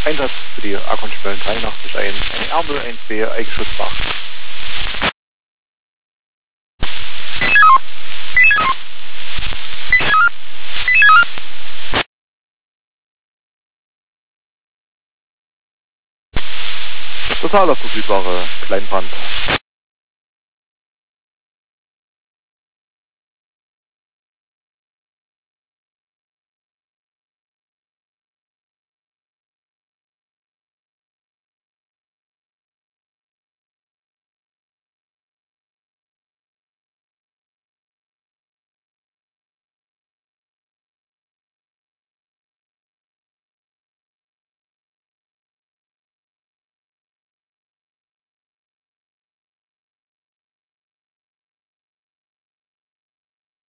Einsatz für die A-Konststellen 83, eine Ärmel, 1B, Eigenschutzbach. Total auf verfügbare Kleinbrand.